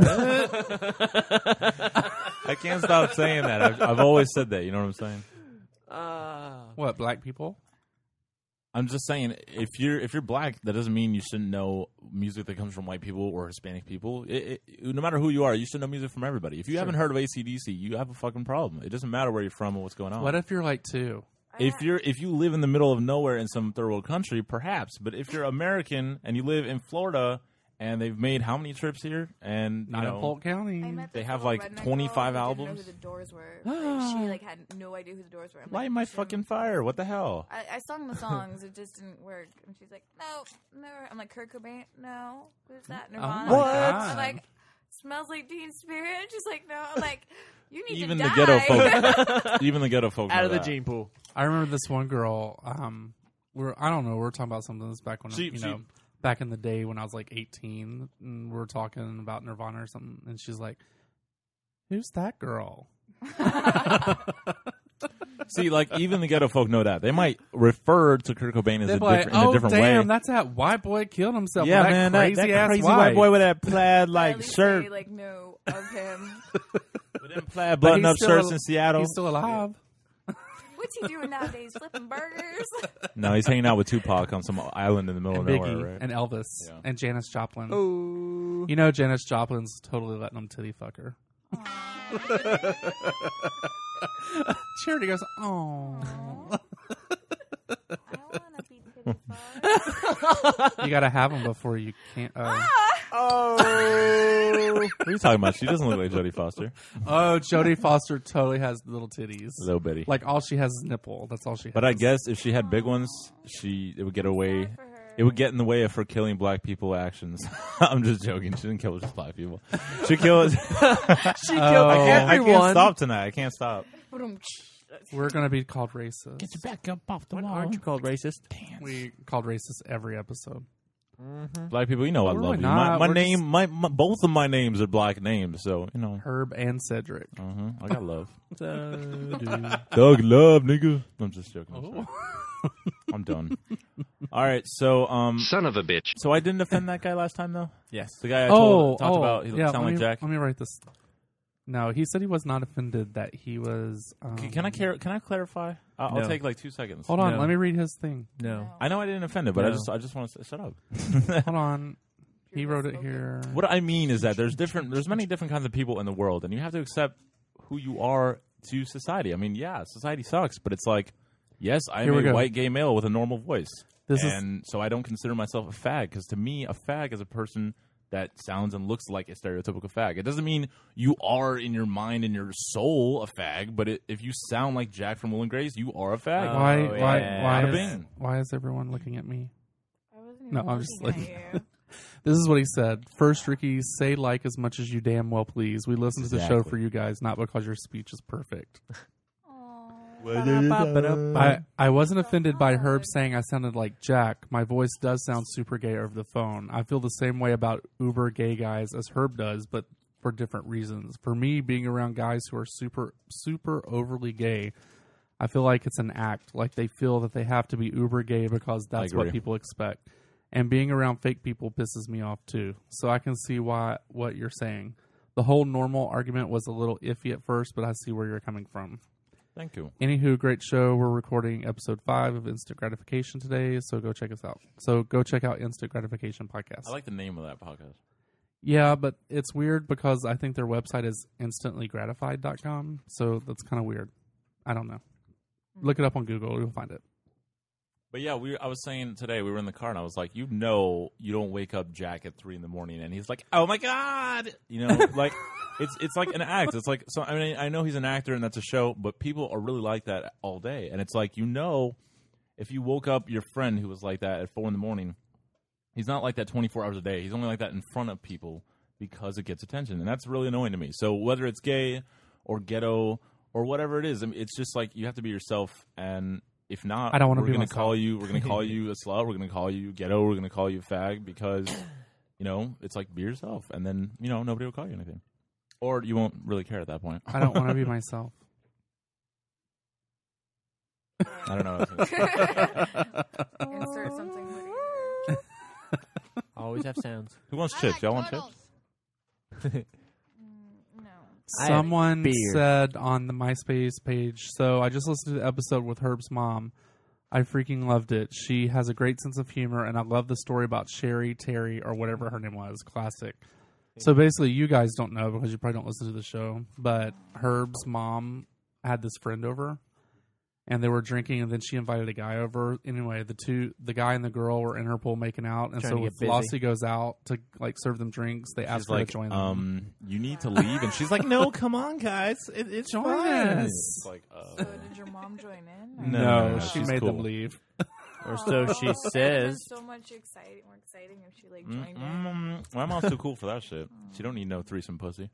I can't stop saying that. I've, I've always said that. You know what I'm saying? Uh, What, black people? I'm just saying, if you're if you're black, that doesn't mean you shouldn't know music that comes from white people or Hispanic people. It, it, no matter who you are, you should know music from everybody. If you Sure. haven't heard of A C D C, you have a fucking problem. It doesn't matter where you're from or what's going on. What if you're like two? If you're if you live in the middle of nowhere in some third world country, perhaps. But if you're American and you live in Florida and they've made how many trips here and you Not in know, Polk County. I met They this have, little like, redneck twenty-five girl who didn't albums? know who the Doors were. Like, she like had no idea who the Doors were. I'm light like, my "You shouldn't." fucking fire. What the hell? I, I sung the songs, it just didn't work. And she's like, no, no. I'm like, Kurt Cobain? No. Who's that? Nirvana? my God. I'm like, smells like Teen Spirit? And she's like, no. I'm like, you need Even to the die. ghetto folk, even the ghetto folk out know of the that. gene pool. I remember this one girl. Um, we're I don't know. We are talking about something that's back when She- you she- know back in the day when I was like eighteen, and we are talking about Nirvana or something, and she's like, "Who's that girl?" See, like even the ghetto folk know that. They might refer to Kurt Cobain as They're a like, different, in "Oh a different damn, way. that's that white boy killed himself." Yeah, with that man, that, crazy that ass crazy wife. white boy with that plaid I like at least shirt, say, like, no, of him. with them plaid But button he's up still shirts al- in Seattle. He's still alive. What's he doing nowadays? Flipping burgers? No, he's hanging out with Tupac on some island in the middle And of Biggie nowhere, right? and Elvis Yeah. and Janis Joplin. Oh. You know, Janis Joplin's totally letting him titty fuck her. Charity goes, "Oh." I want to be titty fucked. You gotta have them before you can't. Uh, Ah! Oh, what are you talking about? She doesn't look like Jodie Foster. Oh, Jodie Foster totally has little titties. Little bitty. Like all she has is nipple. That's all she has. But I guess if she had big ones, she it would get away. It would get in the way of her killing black people actions. I'm just joking. She didn't kill just black people. She killed. She killed I can't, I everyone. can't stop tonight. I can't stop. We're gonna be called racist. Get your back up off the What, wall. aren't you called racist? We called racist every episode. Mm-hmm. Black people, you know I We're love really you. My, not. my We're name, just- my, my both of my names are black names, so you know. Herb and Cedric. Uh-huh. I got love. Doug Doug love, nigga. I'm just joking. I'm, Oh. sorry. I'm done. All right, so um, Son of a bitch. so I didn't offend that guy last time, though. Yes. The guy I Oh, told, talked oh, about. He yeah. sounded let like me, Jack. Let me write this. No, he said he was not offended. That he was. Um, Can, can I clar- Can I clarify? I'll, I'll No. take like two seconds. Hold on. No. Let me read his thing. No. I know I didn't offend him, but I No. just I just want to shut up. Hold on. He wrote it here. What I mean is that there's different, there's many different kinds of people in the world, and you have to accept who you are to society. I mean, yeah, society sucks, but it's like, yes, I'm Here we a go. white gay male with a normal voice, This is- and so I don't consider myself a fag because to me, a fag is a person that sounds and looks like a stereotypical fag. It doesn't mean you are in your mind and your soul a fag, but it, if you sound like Jack from Will and Grace, you are a fag. Oh, Why? yeah. Why? Why Bada is, bing. why is everyone looking at me? I wasn't No, even I'm just looking like. at you. This is what he said. First, Ricky, say like as much as you damn well please. We listen to the show Exactly. for you guys, not because your speech is perfect. Ba-da-ba-ba-da-ba. I, I wasn't offended by Herb saying I sounded like Jack. My voice does sound super gay over the phone. I feel the same way about uber gay guys as Herb does, but for different reasons. For me, being around guys who are super, super overly gay, I feel like it's an act. Like they feel that they have to be uber gay because that's what agree. people expect. And being around fake people pisses me off too. So I can see why what you're saying. The whole normal argument was a little iffy at first, but I see where you're coming from. Thank you. Anywho, great show. We're recording episode five of Instant Gratification today, so go check us out. So go check out Instant Gratification Podcast. I like the name of that podcast. Yeah, but it's weird because I think their website is instantly gratified dot com, so that's kind of weird. I don't know. Look it up on Google. You'll find it. But yeah, we. I was saying today we were in the car and I was like, you know, you don't wake up Jack at three in the morning and he's like, oh my god, you know, like it's it's like an act. It's like so. I mean, I know he's an actor and that's a show, but people are really like that all day. And it's like you know, if you woke up your friend who was like that at four in the morning, he's not like that twenty-four hours a day. He's only like that in front of people because it gets attention, and that's really annoying to me. So whether it's gay or ghetto or whatever it is, I mean, it's just like you have to be yourself and. If not, I don't wanna we're be gonna myself. call you. We're gonna call you a slut. We're gonna call you ghetto. We're gonna call you a fag because, you know, it's like be yourself, and then you know nobody will call you anything, or you won't really care at that point. I don't want to be myself. I don't know. Insert something. Always have sounds. Who wants chips? Y'all want chips? I have Someone beer. said on the MySpace page, so I just listened to the episode with Herb's mom. I freaking loved it. She has a great sense of humor, and I love the story about Sherry, Terry, or whatever her name was. Classic. So basically, you guys don't know because you probably don't listen to the show, but Herb's mom had this friend over, and they were drinking, and then she invited a guy over. Anyway, the two, the guy and the girl were in her pool making out, and Trying so to when get busy. Flossie goes out to like serve them drinks, they ask She's her like, to join them. um, you need to leave, and she's like, no, come on, guys, it, it's Join fun. us. It's like, uh, So did your mom join in? No, No, no, no, she she's made them cool. leave. Or so she It says. was so much exciting, more exciting if she like mm, joined in. mm, my mom's too cool for that shit. She don't need no threesome pussy.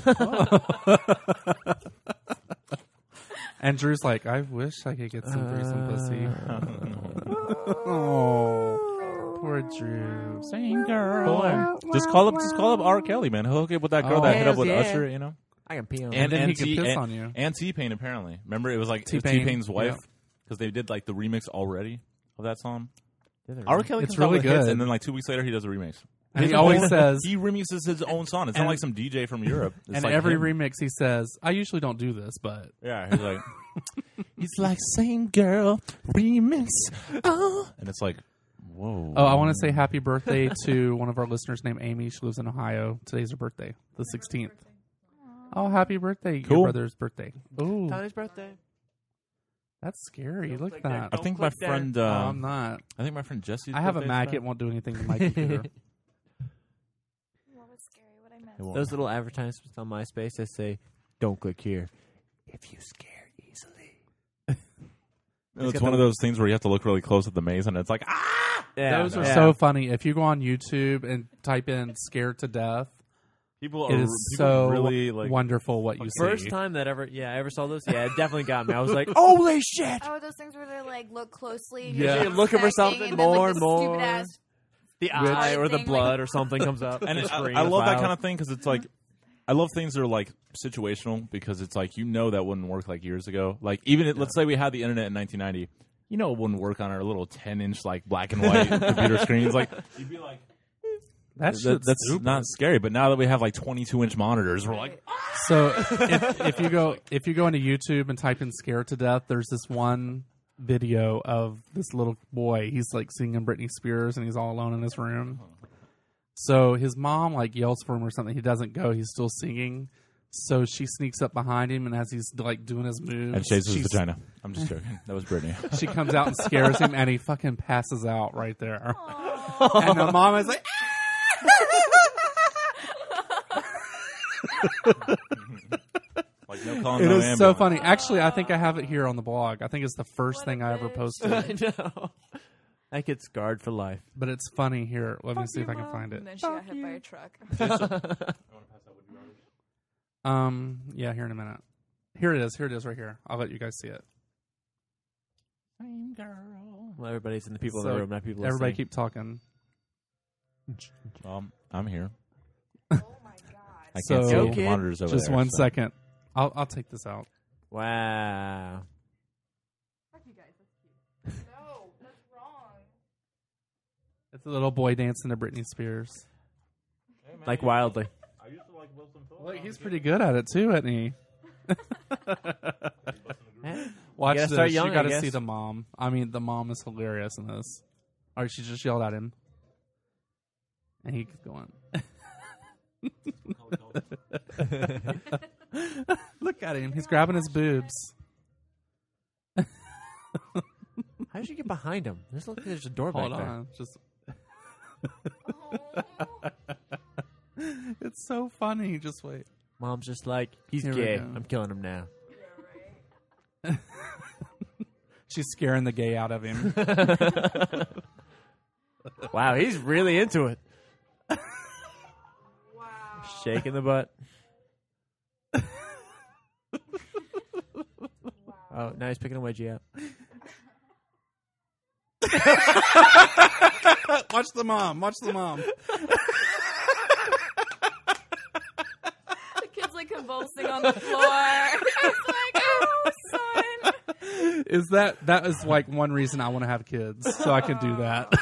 And Drew's like, I wish I could get some threesome pussy. Uh, Oh, poor Drew. Same girl. Just call up, just call up R. Kelly, man. He'll hook up with that girl Oh. that hit up Yes, with yeah. Usher, you know. I can pee on And it. then he T- could piss and- on you. And T-Pain, apparently. Remember, it was like T-Pain, T-Pain's wife yeah. because they did like the remix already of that song. Did they R. really? Kelly It's comes out really with hits, good. and then like two weeks later, he does a remix. And he His always own- says- he remixes his own song. It's And- not like some D J from Europe. It's And like every him. remix he says, I usually don't do this, but yeah, he's like, he's like same girl remix, oh, and it's like, whoa. oh, I want to say happy birthday to one of our listeners named Amy. She lives in Ohio. Today's her birthday, the sixteenth. Oh, happy birthday! Cool. Your brother's birthday. Oh, Tony's birthday. that's scary. Look click at there. that. I Don't think my click there. friend, No, uh, I'm not. I think my friend Jesse's. I have a birthday is Mac. today. It won't do anything to my computer. won't. Those little advertisements on MySpace that say, "Don't click here if you scare easily." No, it's one of those things where you have to look really close at the maze, and it's like, ah! Yeah, Those are yeah. so funny. If you go on YouTube and type in "scared to death," People it are is people so really like wonderful what you First see. time that ever, yeah, I ever saw this. Yeah, it definitely got me. I was like, "Holy shit!" Oh, those things where they like look closely. And Yeah. you're You're looking for expecting, something and then, like, more the and more. stupid-ass The Which- eye or the thing, blood like- or something comes up. And the it, I, screen I is love that loud. kind of thing because it's like, I love things that are like situational because it's like you know that wouldn't work like years ago. Like even it, let's say we had the internet in nineteen ninety, you know it wouldn't work on our little ten inch like black and white computer screens. Like you'd be like, That's that, that's stupid. not scary. But now that we have like twenty-two inch monitors, we're like, So if, if you go if you go into YouTube and type in "scared to death," there's this one video of this little boy. He's like singing Britney Spears, and he's all alone in his room. So his mom like yells for him or something. He doesn't go. He's still singing. So she sneaks up behind him, and as he's like doing his moves, and shaves his she's- vagina. I'm just joking. That was Brittany. She comes out and scares him, and he fucking passes out right there. And the mom is like, Like no calling, it no is so ambulance. funny. Actually, I think I have it here on the blog. I think it's the first thing I ever I posted. know. I get scarred for life. But it's funny here. Let me Fuck see if your I can mom. find it. And then she got hit by a truck. Um, yeah, here in a minute. Here it is. Here it is right here. I'll let you guys see it. Same girl. Well, everybody's in the people in So the room, not people everybody listening. keep talking. Um, I'm here. Oh my god. I So, can't see Okay. the monitors over Just there. one so. second. I'll I'll take this out. Wow. Fuck you guys. That's cute. No, that's wrong. It's a little boy dancing to Britney Spears. Like wildly. I used to like Wilson Phillips. Look, he's pretty good at it too, isn't he? Watch gotta this. start young, you I got to guess. see the mom. I mean, the mom is hilarious in this. All right, she just yelled at him, and he keeps going. Look at him. He's grabbing his boobs. How did you get behind him? There's, look, there's a door Hold back there. on. Just. It's so funny. Just wait. Mom's just like, he's Here we gay. go. I'm killing him now. She's scaring the gay out of him. Wow, he's really into it. Shaking the butt. Oh, now he's picking a wedgie out. Watch the mom. Watch the mom. The kid's like convulsing on the floor. He's like, oh, son. Is that that is like one reason I want to have kids, so I can do that.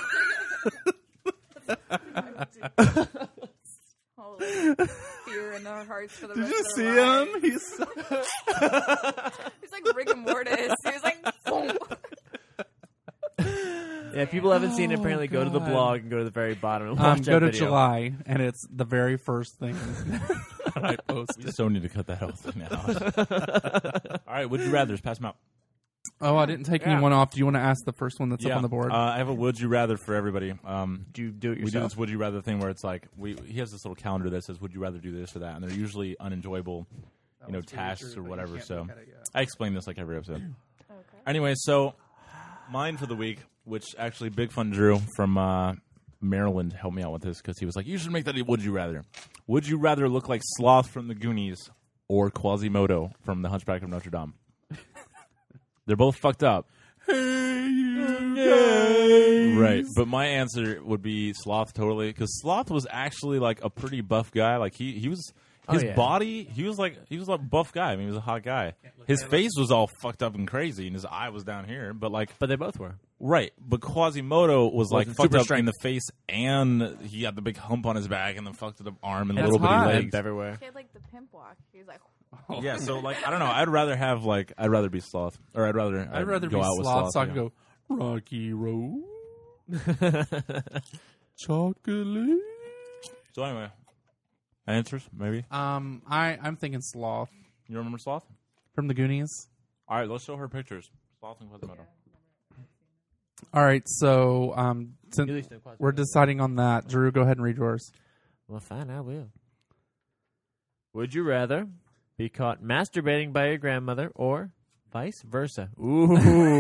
Holy fear in our hearts for the Did rest you of see their him? lives. He's so He's like rigor mortis. He's like, boom. Yeah, if people haven't seen it, Oh, apparently go to the God. blog and go to the very bottom and um, watch go that to video. July, and it's the very first thing that I We posted. so need to cut that whole thing out. All right, would you rather? Pass them out. Oh, I didn't take Yeah. anyone off. Do you want to ask the first one that's up on the board? Uh, I have a would you rather for everybody. Um, Do you do it we do yourself? this would you rather thing where it's like we he has this little calendar that says would you rather do this or that, and they're usually unenjoyable, you know, was pretty tasks true, or but you whatever. can't So look at it yet. I explain this like every episode. Okay. Anyway, so mine for the week, which actually Big Fun Drew from uh, Maryland helped me out with this because he was like, you should make that a would you rather. Would you rather look like Sloth from the Goonies or Quasimodo from the Hunchback of Notre Dame? They're both fucked up. Right, but my answer would be Sloth totally because Sloth was actually like a pretty buff guy. Like he, he was his Oh, yeah. body. He was like he was like a buff guy. I mean, he was a hot guy. His face was all fucked up and crazy, and his eye was down here. But like, But they both were. right. But Quasimodo was like Wasn't fucked super up strength. in the face, and he had the big hump on his back, and the fucked up arm and That's little bitty hot. legs. Everywhere. He had like the pimp walk. He was like, Yeah, so like I don't know. I'd rather have like I'd rather be Sloth, or I'd rather I'd rather go be out with sloth, Sloth. so I yeah. can go Rocky Road, chocolate. So anyway, answers maybe. Um, I I'm thinking sloth You remember Sloth? from the Goonies. All right, let's show her pictures. Sloth and Quasimodo. All right, so um, since At least no Quasimodo. we're deciding on that, Drew, go ahead and read yours. Well, fine, I will. Would you rather be caught masturbating by your grandmother or vice versa? Ooh.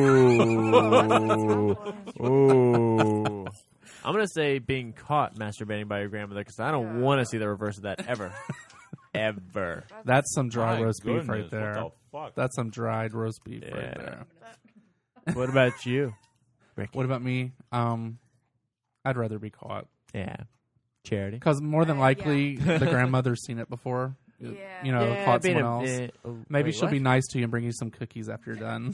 Ooh. I'm going to say being caught masturbating by your grandmother because I don't want to see the reverse of that ever. Ever. That's some dry My roast beef goodness, right there. what the fuck? That's some dried roast beef Yeah. right there. What about you, Ricky? What about me? Um, I'd rather be caught. Yeah. Charity. Because more than Uh, likely, yeah. the grandmother's seen it before. Yeah. You know, Yeah, caught being someone a- else. eh, oh, Maybe wait, she'll what? be nice to you and bring you some cookies after you're done.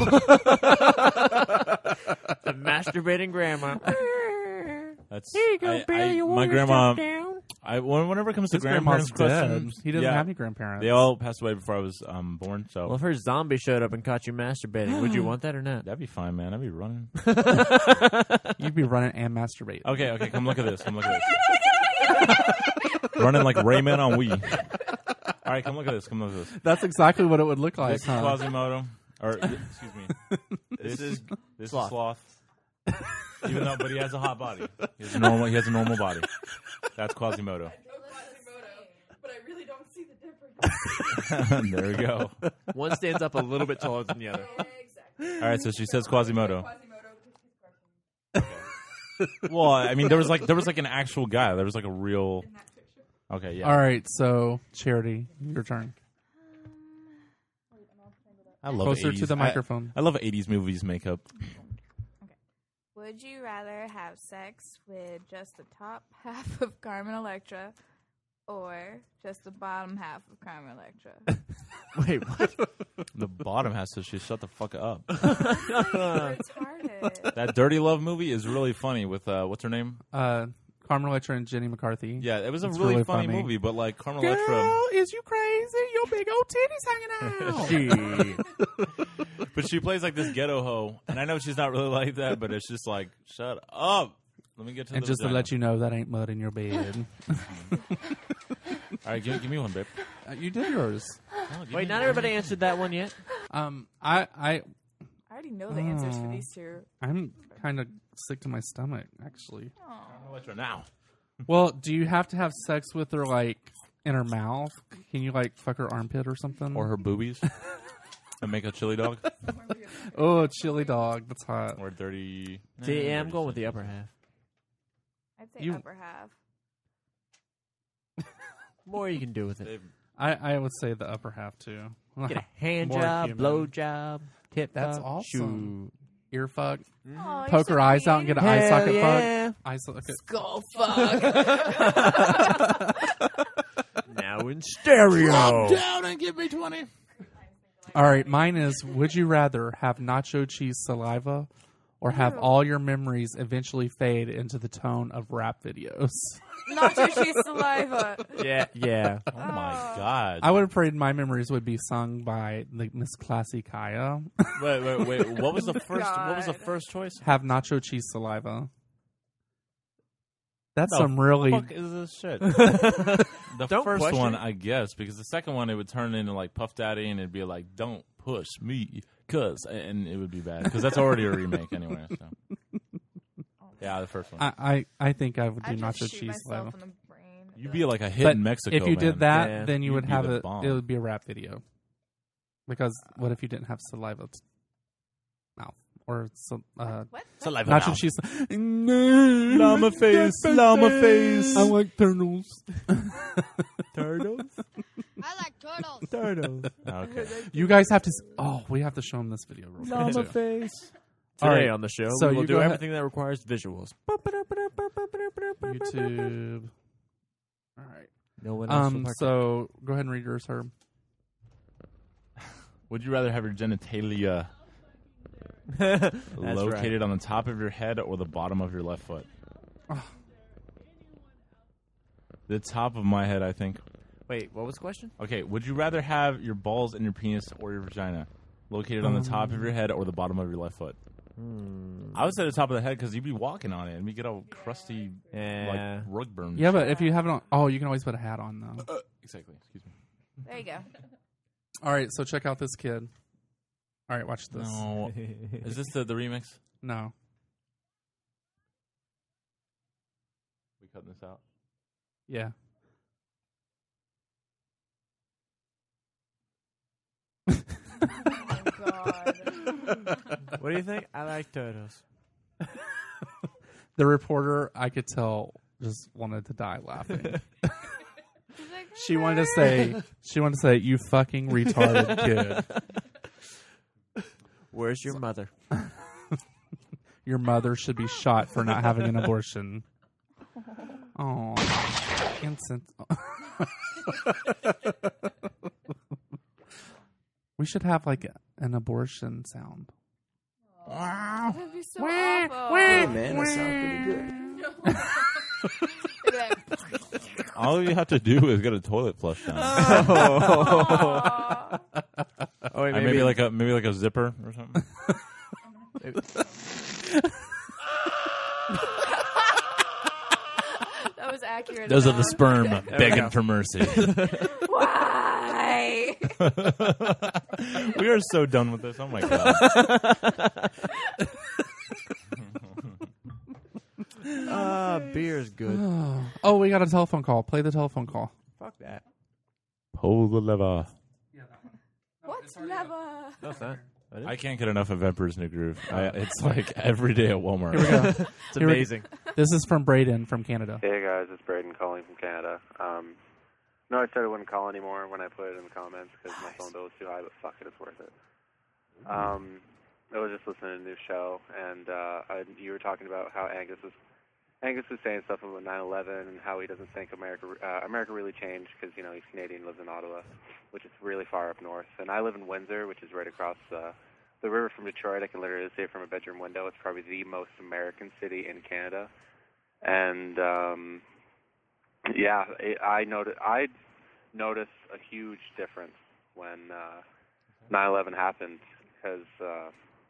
The masturbating grandma. That's Here you go, I, Bill. I, You my want to grandma. jump down? I when- whenever it comes to His grandparents' grandma's dead. questions, He doesn't yeah, have any grandparents. They all passed away before I was um, born. So Well, if her zombie showed up and caught you masturbating, would you want that or not? that'd be fine, man. I'd be running. You'd be running and masturbating. Okay, okay. Come look at this. Come look at this. Running like Rayman on Wii. All right, come look at this. Come look at this. That's exactly what it would look like. This is Huh? Quasimodo, or th- excuse me. This is this Sloth. is Sloth. Even though, but he has a hot body. He has a normal. He has a normal body. That's Quasimodo. But I really don't see the difference. There we go. One stands up a little bit taller than the other. Exactly. All right, so she says Quasimodo. Quasimodo because he's crushing. Well, I mean, there was like there was like an actual guy. There was like a real. Okay, yeah. All right, so Charity, your turn. I love Closer eighties. to the I- microphone. I, love eighties movies makeup. Would you rather have sex with just the top half of Carmen Electra or just the bottom half of Carmen Electra? Wait, what? The bottom has to just shut the fuck up. Retarded. That Dirty Love movie is really funny with uh, what's her name? Uh, Carmen Electra and Jenny McCarthy. Yeah, it was a It's really, really funny, funny. movie, but like Carmen Girl, Electra. is you crazy? Your big old titties hanging out. But she plays like this ghetto hoe, and I know she's not really like that, but it's just like, shut up. Let me get to And the just to vagina. let you know, that ain't mud in your bed. All right, give, give me one, babe. Uh, you did yours. Oh, give Wait, me not one. everybody answered that one yet. Um, I, I, I already know the answers for Oh. these two. I'm kind of sick to my stomach, actually. Carmen Electra now. Well, do you have to have sex with her, like, in her mouth? Can you, like, fuck her armpit or something? Or her boobies. And make a chili dog. Oh, a chili dog. That's hot. Or dirty. See, eh, yeah, I'm dirty going with the shit. upper half. I'd say You- upper half. More you can do with it. They've- I, I would say the upper half, too. Get a hand More job, human. blow job, tip That's fuck, awesome. shoot. Ear fuck. Oh, you're Poke so her eyes out and mean. get an eye Hell socket yeah. fuck. Eye socket. Skull fuck. Now in stereo. down and give me twenty. All right, mine is, would you rather have nacho cheese saliva or have Ew. all your memories eventually fade into the tone of rap videos? Nacho cheese saliva. Yeah, yeah. Oh my god. I would have prayed my memories would be sung by the Miss Classy Kaya. Wait, wait, wait. What was the first? What was the God. first choice? Have nacho cheese saliva. That's The some really. fuck is this shit? The Don't first question one, it. I guess, because the second one it would turn into like Puff Daddy, and it'd be like, "Don't push me," cause, and it would be bad because that's already a remake anyway. So. Yeah, the first one. I, I, I think I would do I nacho just shoot cheese myself saliva. in the brain. You'd be like a hit But in Mexico. if you man. did that, Yeah. then you You'd would be have the it. bomb. It would be a rap video. Because what if you didn't have saliva t- mouth or some uh, What? Saliva nacho mouth. cheese? Llama face, llama face. I like turtles. Turtles? I like turtles. Turtles. Okay. You guys have to. s- Oh, we have to show them this video real quick. too. face. All Today right. on the show, So we will you do go ahead- everything that requires visuals. YouTube. All right. No one else will Um. partake. So go ahead and read yours, Herb. Would you rather have your genitalia That's located on the top of your head or the bottom of your left foot? Oh. The top of my head, I think. Wait, what was the question? Okay, would you rather have your balls in your penis or your vagina located on the top of your head or the bottom of your left foot? Hmm. I would say the top of the head because you'd be walking on it and we get all crusty, Yeah. like rug burn. Yeah, but if you have it on, oh, you can always put a hat on though. Uh, exactly. Excuse me. There you go. All right, so check out this kid. All right, watch this. No, is this the the remix? No. We cutting this out. Yeah. What do you think? I like turtles. The reporter, I could tell, just wanted to die laughing. She wanted to say, she wanted to say, "You fucking retarded kid." Where's your mother? Your mother should be shot for not having an abortion. Oh, instant. We should have like an abortion sound. That would be so Wah, awful. wah, Hey, man, that sounds pretty good. All you have to do is get a toilet flush down. Oh, oh wait, Or maybe, maybe like a maybe like a zipper or something. That was accurate. Those are enough. the sperm we begging go. for mercy. Why? We are so done with this. Oh my god. Ah, beer's good. Oh, we got a telephone call. Play the telephone call. Fuck that. Pull the lever. What's never? No, it's not. That is? I can't get enough of Emperor's New Groove. I, it's like every day at Walmart. Here we go. It's Here we- amazing. This is from Braden from Canada. Hey guys, it's Braden calling from Canada. Um, no, I said I wouldn't call anymore when I put it in the comments because my phone bill was too high, but fuck it, it's worth it. Um, I was just listening to a new show, and uh, I, you were talking about how Angus was Angus was saying stuff about nine eleven and how he doesn't think America uh, America really changed because you know he's Canadian, lives in Ottawa, which is really far up north, and I live in Windsor, which is right across uh, the river from Detroit. I can literally see it from a bedroom window. It's probably the most American city in Canada. And um, yeah, it, I noticed. I noticed a huge difference when uh, nine eleven happened because uh,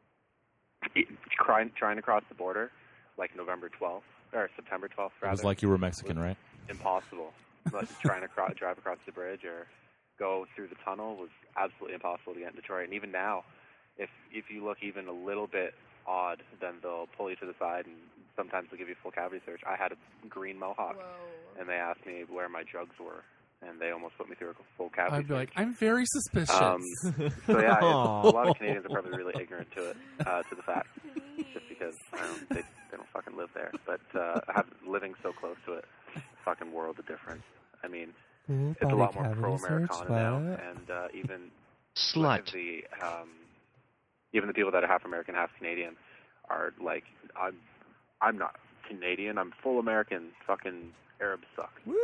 it, trying trying to cross the border, like November twelfth or September twelfth, It rather. was like you were Mexican, right? Impossible. Like trying to cro- drive across the bridge or go through the tunnel was absolutely impossible to get in Detroit. And even now, if if you look even a little bit odd, then they'll pull you to the side and sometimes they'll give you a full cavity search. I had a green mohawk, Whoa. and they asked me where my drugs were, and they almost put me through a full cavity I'd be search. like, I'm very suspicious. Um, so yeah, it's, a lot of Canadians are probably really ignorant to it, uh, to the fact, just because I don't, they they don't fucking live there. But uh, have, living so close to it, fucking world of difference. I mean, Ooh, it's a body lot more cavity pro-Americana search, now, what? and uh, even Slut. the um, even the people that are half American, half Canadian, are like, I'm I'm not Canadian. I'm full American. Fucking Arabs suck. Woo!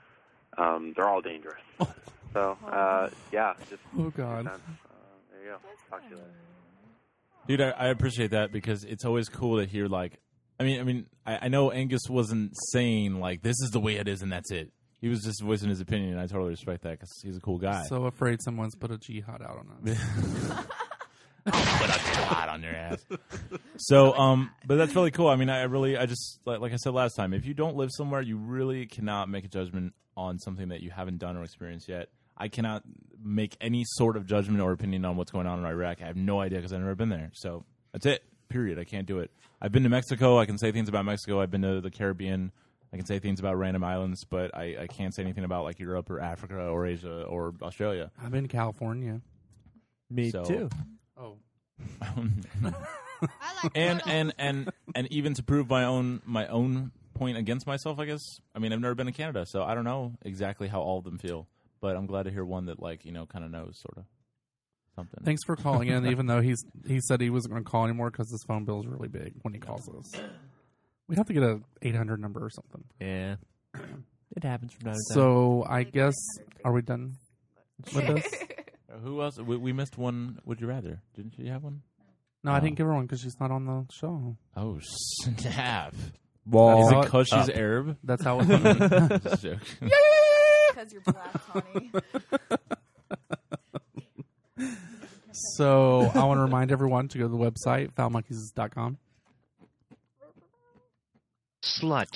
Um, they're all dangerous. So, uh, yeah. Just Oh, God. Uh, there you go. Talk to you later. Dude, I, I appreciate that because it's always cool to hear like, I mean, I mean, I, I know Angus wasn't saying like this is the way it is and that's it. He was just voicing his opinion, and I totally respect that because he's a cool guy. So afraid someone's put a jihad out on us. Put a jihad on your ass. So, um, but that's really cool. I mean, I really, I just like, like I said last time, if you don't live somewhere, you really cannot make a judgment on something that you haven't done or experienced yet. I cannot make any sort of judgment or opinion on what's going on in Iraq. I have no idea because I've never been there. So that's it. Period. I can't do it. I've been to Mexico. I can say things about Mexico. I've been to the Caribbean. I can say things about random islands, but I, I can't say anything about like Europe or Africa or Asia or Australia. I've been to California. Me So- too. Oh. and and and and even to prove my own my own point against myself, I guess. I mean, I've never been to Canada, so I don't know exactly how all of them feel. But I'm glad to hear one that, like, you know, kind of knows sort of something. Thanks for calling in, even though he's he said he wasn't going to call anymore because his phone bill is really big when he calls us. We'd have to get a eight hundred number or something. Yeah. It happens from time to time. So I guess, are we done with this? Uh, Who else? We, we missed one. Would you rather? Didn't you have one? No, I didn't give her one because she's not on the show. Oh, snap. Well, Is it because she's up. Arab? That's how it's Just joking. Because you're black, honey. So I want to remind everyone to go to the website, foul monkeys dot com. Slut.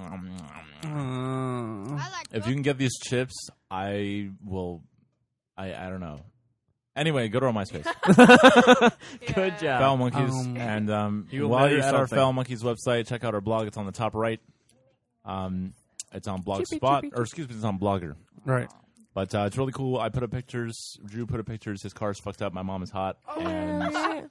Uh, If you can get these chips, I will. I I don't know. Anyway, go to our MySpace. Good job. Foul Monkeys. Um, and um, You will while never you're at add our something. Foul Monkeys website, check out our blog. It's on the top right. Um, it's on Blogspot, or excuse me, it's on Blogger. Right. But uh, it's really cool. I put up pictures. Drew put up pictures. His car's fucked up. My mom is hot. And,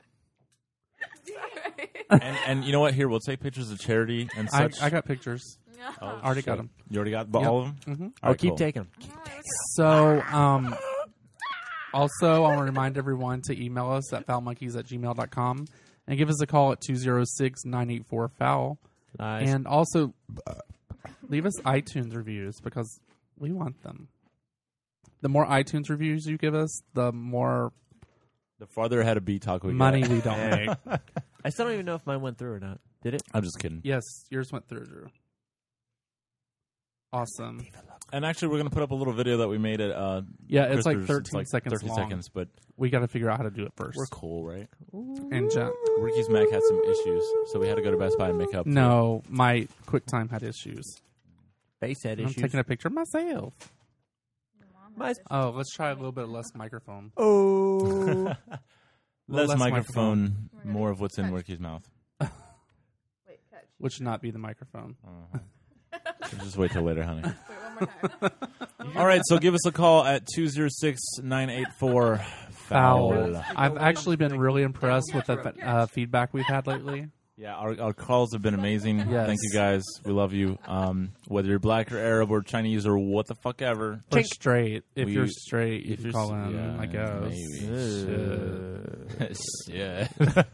and and you know what? Here, we'll take pictures of Charity and I, such. I got pictures. Oh, I already shit. got them. You already got Yep. all of them? Mm-hmm. All Oh, right, keep cool. taking them. So, um, also, I want to remind everyone to email us at foulmonkeys at gmail dot com and give us a call at two oh six, nine eight four, foul. Nice. And also, leave us iTunes reviews because we want them. The more iTunes reviews you give us, the more The farther ahead of B-Talk we money get. we don't make. I still don't even know if mine went through or not. Did it? I'm just kidding. Yes, yours went through, Drew. Awesome. And actually, we're going to put up a little video that we made at uh, Yeah, it's like Crispers. thirteen like seconds thirty long. seconds, but We got to figure out how to do it first. we're cool, right? And Jen, Ricky's Mac had some issues, so we had to go to Best Buy and make up. for no, my QuickTime had issues. Face had I'm issues. taking a picture of myself. My- Oh, let's try a little bit less microphone. Oh. it. Less Less microphone. microphone, more of what's in Ricky's mouth. Which should not be the microphone. Uh-huh. So just wait till later, honey. All right, so give us a call at two oh six, nine eight four, Foul. foul. I've actually been really impressed with the uh, feedback we've had lately. Yeah, our, our calls have been amazing. Yes. Thank you guys. We love you. Um, whether you're black or Arab or Chinese or what the fuck ever. Or straight. If We- you're straight, you if can you're call s- in, yeah, I guess. maybe. Shit.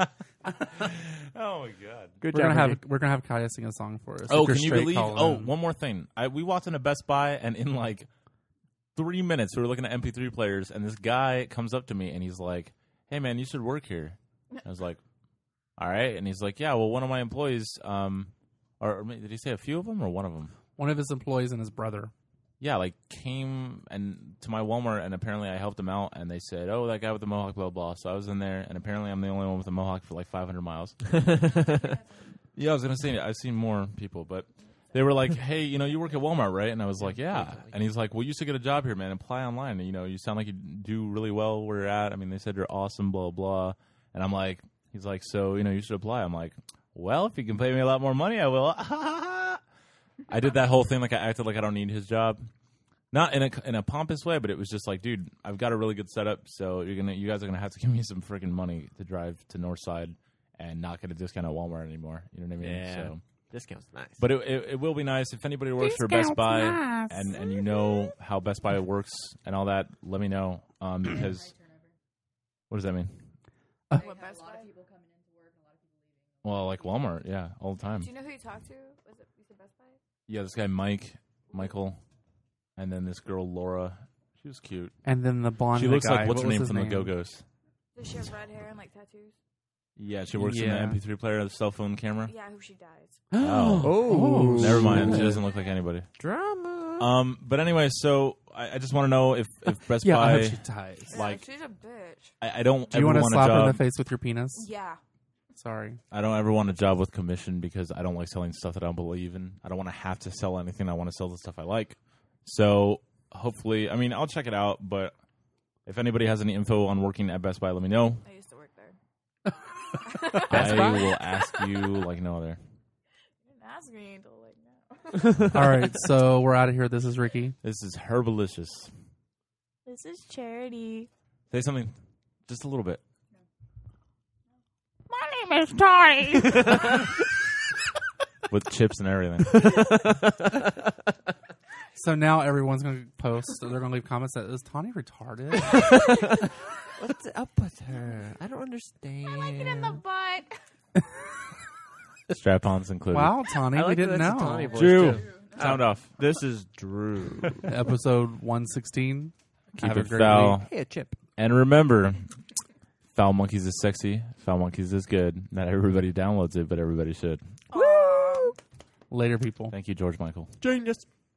Oh my god. Good we're job, gonna have Ricky. we're gonna have Kaya sing a song for us. Oh, If you're can you straight, believe? call Oh, in. one more thing. I we walked into Best Buy and in like three minutes we were looking at M P three players and this guy comes up to me and he's like, "Hey man, you should work here." I was like, "All right," and he's like, "Yeah, well, one of my employees, um, or, or did he say a few of them or one of them?" One of his employees and his brother. Yeah, like came and to my Walmart and apparently I helped him out and they said, "Oh, that guy with the mohawk, blah blah." So I was in there and apparently I'm the only one with a mohawk for like five hundred miles. Yeah, I was gonna say I've seen more people, but they were like, "Hey, you know, you work at Walmart, right?" And I was like, "Yeah." And he's like, "Well, you should get a job here, man. Apply online. You know, you sound like you do really well where you're at. I mean, they said you're awesome, blah blah." And I'm like, he's like, "So, you know, you should apply." I'm like, "Well, if you can pay me a lot more money, I will." I did that whole thing like I acted like I don't need his job. Not in a in a pompous way, but it was just like, dude, I've got a really good setup, so you're gonna you guys are gonna have to give me some freaking money to drive to Northside and not get a discount at Walmart anymore. You know what I mean? Yeah. So, Discount's nice. but it, it it will be nice if anybody works for Best Discount's Buy nice. and and you know how Best Buy works and all that. Let me know um, because what does that mean? What, Best Buy? Well, like Walmart, yeah, all the time. Do you know who you talked to? Was it you said Best Buy? Yeah, this guy Mike, Michael, and then this girl Laura. She was cute. And then the blonde She looks guy, like what's what her was name his from name? the Go-Go's. Does she have red hair and like tattoos? Yeah, she works in the Yeah. M P three player, the cell phone camera. Yeah, who she dies. Oh, Oh. never mind. She shit. doesn't look like anybody. Drama. Um, but anyway, so I, I just want to know if, if Best Yeah, I Buy, hope she dies. like, she's a bitch. I, I don't Do ever you want to want slap a her in job. the face with your penis? Yeah. Sorry. I don't ever want a job with commission because I don't like selling stuff that I don't believe in. I don't want to have to sell anything. I want to sell the stuff I like. So hopefully, I mean, I'll check it out. But if anybody has any info on working at Best Buy, let me know. I used to work there. I Buy? will ask you like no other. You didn't ask me until like now. All right, so we're out of here. This is Ricky. This is Herbalicious. This is Charity. Say something, just a little bit. My name is Tony. With chips and everything. So now everyone's going to post. They're going to leave comments that is Tawny retarded. What's up with her? I don't understand. I like it in the butt. Strap-ons included. Wow, Tawny, I we like that didn't that's a know. Tawny voice, Drew, too. sound off. This is Drew. Episode one sixteen. Keep Have a it great foul. week. Hey, a chip. And remember, Foul Monkeys is sexy. Foul Monkeys is good. Not everybody downloads it, but everybody should. Later, people. Thank you, George Michael. Genius.